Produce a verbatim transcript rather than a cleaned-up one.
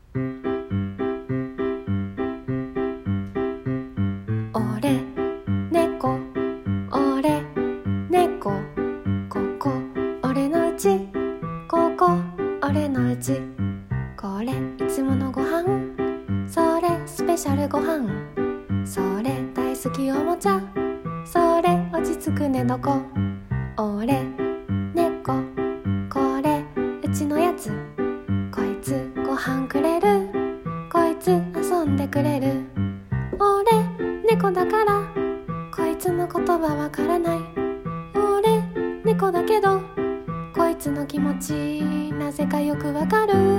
俺猫、俺猫、ここ俺のうち、ここ俺のうち、これいつものご飯、それスペシャルご飯、それ大好きおもちゃ、それ落ち着く寝床、俺猫、これうちのやつ、こいつご飯くれる、こいつ遊んでくれる、俺猫だからこいつの言葉わからない、俺猫だけどこいつの気持ちなぜかよくわかる。